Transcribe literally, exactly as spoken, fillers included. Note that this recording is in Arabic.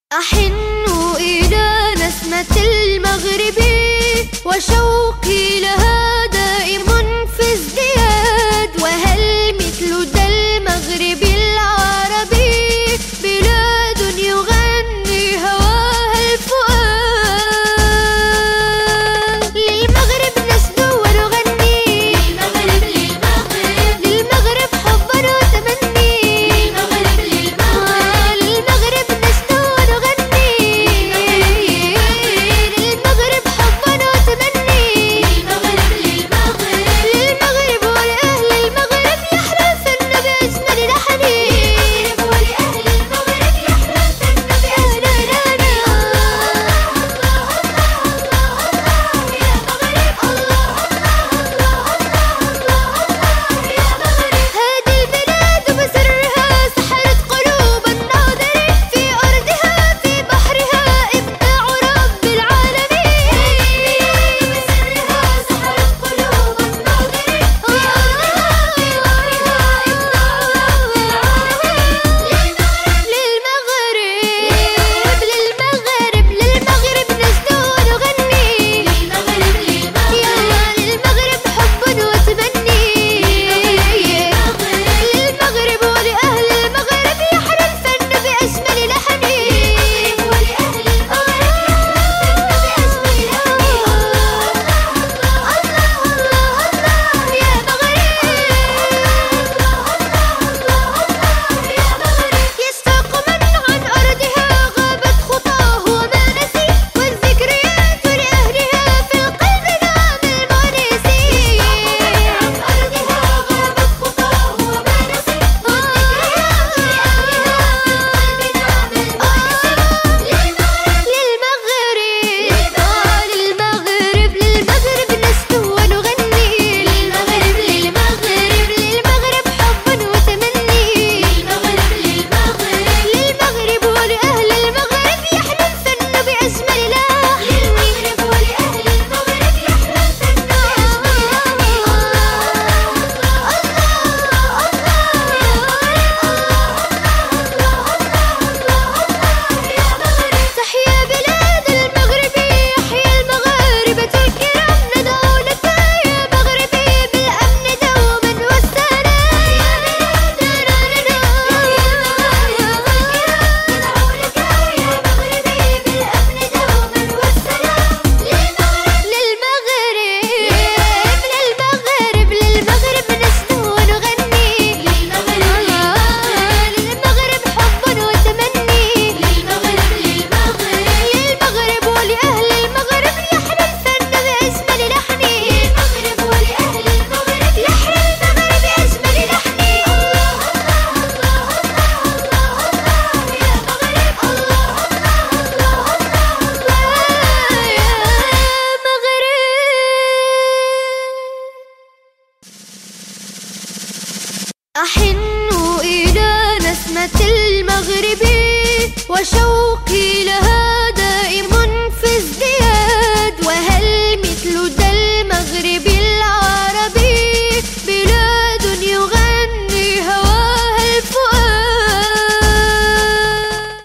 أحن إلى نسمة المغرب وشوقي لها دائم في ازدياد. وهل مثل ذا المغرب العربي بلاد يغني هواها الفؤاد؟ للمغرب نسدو ونغني، للمغرب للمغرب للمغرب حبا وتمني، للمغرب للمغرب للمغرب نسدو ونغني، للمغرب حبا وتمني، للمغرب للمغرب للمغرب ولأهل المغرب يحلى الفن بأجمل لحن، للمغرب ولأهل المغرب يحلى الفن بأجمل لحن. هذه البلاد بسرها سحرت قلوب الناظرين، في أرضها في بحرها إبداع رب العالمين. بسرها سحرت قلوب الناظرين، في أرضها في بحرها إبداع رب العالمين. للمغرب للمغرب للمغرب نسدو ونغني، للمغرب للمغرب يلا للمغرب حب وتمني، للمغرب ولأهل المغرب يحلى الفن بأجمل لحن، للمغرب ولأهل المغرب يحلى الفن بأجمل لحن. الله الله الله يا مغرب، يشتاق من عن أرضها غابت خطاه وما نسي، والذكريات لأهلها في القلب نعم المؤنسي. عن أرضها غابت خطاه وما نسي، والذكريات لأهلها في القلب نعم المؤنسي. للمغرب للمغرب للمغرب نسدو ونغني، للمغرب للمغرب للمغرب حبا وتمني، للمغرب للمغرب للمغرب ولأهل المغرب يحلى الفن بأجمل لحن، للمغرب ولأهل المغرب يحلى الفن بأجمل لحن. تحيا بلاد المغرب، يحيا المغاربة الكرام، ندعو لك يا مغربي بالأمن دوما والسلام. يا بلادنا ندعو يا المغاربة الكرام، ندعو لك يا مغربي بالأمن دوما والسلام. للمغرب للمغرب للمغرب نسدو ونغني، للمغرب للمغرب حبا وتمني، للمغرب للمغرب للمغرب ولأهل المغرب يحلى الفن بأجمل لحن، للمغرب ولأهل المغرب يحلى الفن بأجمل لحن. الله الله الله الله يا مغرب، الله الله الله يا مغرب. أحن إلى نسمة المغرب وشوقي